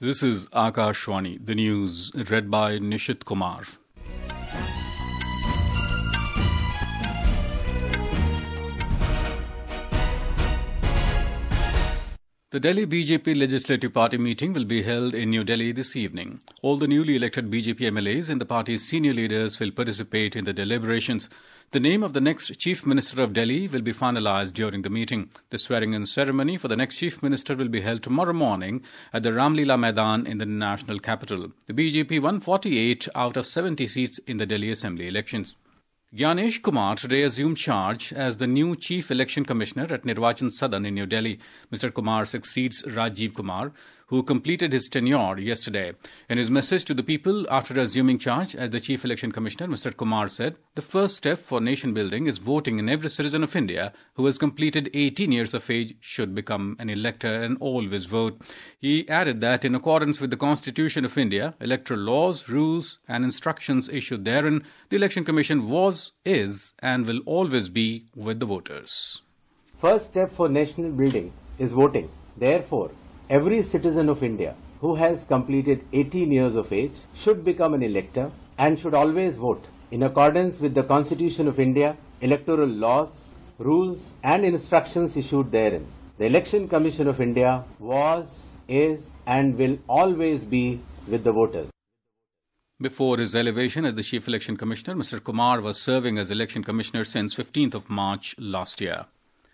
This is Akashwani, the news read by Nishit Kumar. The Delhi BJP Legislative Party meeting will be held in New Delhi this evening. All the newly elected BJP MLAs and the party's senior leaders will participate in the deliberations. The name of the next Chief Minister of Delhi will be finalized during the meeting. The swearing-in ceremony for the next Chief Minister will be held tomorrow morning at the Ramlila Maidan in the national capital. The BJP won 48 out of 70 seats in the Delhi Assembly elections. Gyanesh Kumar today assumed charge as the new Chief Election Commissioner at Nirvachan Sadan in New Delhi. Mr. Kumar succeeds Rajiv Kumar, who completed his tenure yesterday. In his message to the people after assuming charge as the Chief Election Commissioner, Mr. Kumar said, "The first step for nation building is voting, and every citizen of India who has completed 18 years of age should become an elector and always vote." He added that in accordance with the Constitution of India, electoral laws, rules and instructions issued therein, the Election Commission was, is and will always be with the voters. First step for national building is voting. Therefore, every citizen of India who has completed 18 years of age should become an elector and should always vote in accordance with the Constitution of India, electoral laws, rules and instructions issued therein. The Election Commission of India was, is and will always be with the voters. Before his elevation as the Chief Election Commissioner, Mr. Kumar was serving as Election Commissioner since 15th of March last year.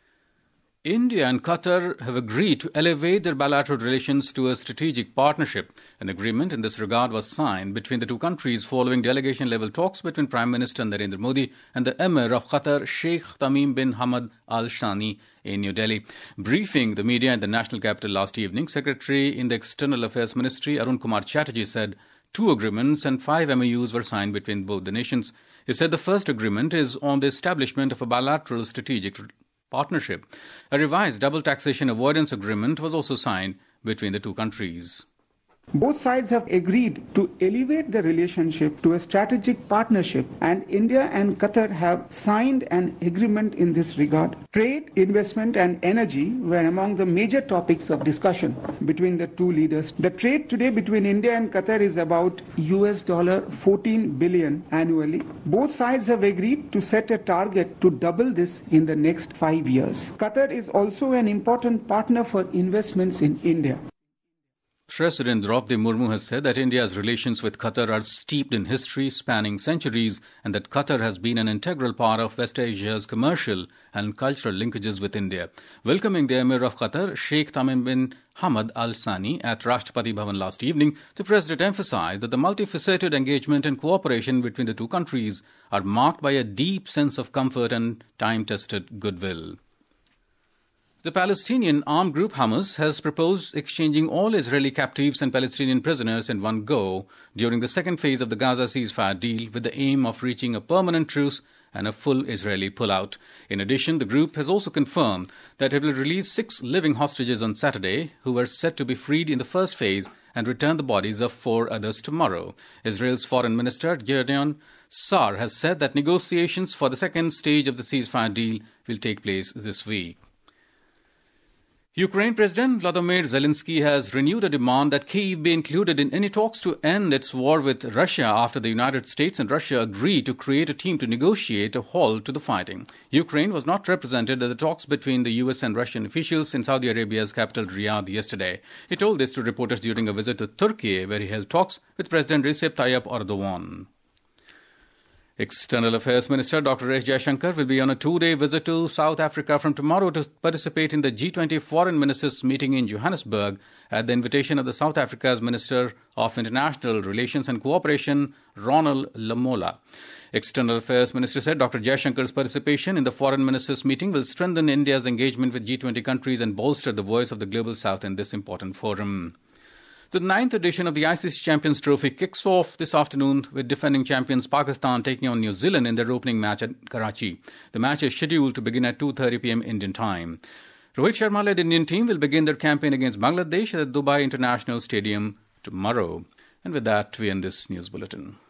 India and Qatar have agreed to elevate their bilateral relations to a strategic partnership. An agreement in this regard was signed between the two countries following delegation-level talks between Prime Minister Narendra Modi and the Emir of Qatar, Sheikh Tamim bin Hamad Al Thani, in New Delhi. Briefing the media in the national capital last evening, Secretary in the External Affairs Ministry Arun Kumar Chatterjee said 2 agreements and 5 MOUs were signed between both the nations. He said the first agreement is on the establishment of a bilateral strategic partnership. A revised double taxation avoidance agreement was also signed between the two countries. Both sides have agreed to elevate the relationship to a strategic partnership, and India and Qatar have signed an agreement in this regard. Trade, investment and energy were among the major topics of discussion between the two leaders. The trade today between India and Qatar is about $14 billion annually. Both sides have agreed to set a target to double this in the next 5 years. Qatar is also an important partner for investments in India. President Draupadi Murmu has said that India's relations with Qatar are steeped in history spanning centuries and that Qatar has been an integral part of West Asia's commercial and cultural linkages with India. Welcoming the Emir of Qatar, Sheikh Tamim bin Hamad Al Thani, at Rashtrapati Bhavan last evening, the President emphasized that the multifaceted engagement and cooperation between the two countries are marked by a deep sense of comfort and time-tested goodwill. The Palestinian armed group Hamas has proposed exchanging all Israeli captives and Palestinian prisoners in one go during the second phase of the Gaza ceasefire deal, with the aim of reaching a permanent truce and a full Israeli pullout. In addition, the group has also confirmed that it will release 6 living hostages on Saturday who were set to be freed in the first phase and return the bodies of 4 others tomorrow. Israel's Foreign Minister Gideon Sa'ar has said that negotiations for the second stage of the ceasefire deal will take place this week. Ukraine President Volodymyr Zelensky has renewed a demand that Kyiv be included in any talks to end its war with Russia after the United States and Russia agreed to create a team to negotiate a halt to the fighting. Ukraine was not represented at the talks between the US and Russian officials in Saudi Arabia's capital Riyadh yesterday. He told this to reporters during a visit to Turkey, where he held talks with President Recep Tayyip Erdogan. External Affairs Minister Dr. S. Jaishankar will be on a 2-day visit to South Africa from tomorrow to participate in the G20 Foreign Ministers meeting in Johannesburg at the invitation of the South Africa's Minister of International Relations and Cooperation, Ronald Lamola. External Affairs Minister said Dr. Jaishankar's participation in the Foreign Ministers meeting will strengthen India's engagement with G20 countries and bolster the voice of the Global South in this important forum. The 9th edition of the ICC Champions Trophy kicks off this afternoon with defending champions Pakistan taking on New Zealand in their opening match at Karachi. The match is scheduled to begin at 2:30 p.m. Indian time. Rohit Sharma-led Indian team will begin their campaign against Bangladesh at the Dubai International Stadium tomorrow. And with that, we end this news bulletin.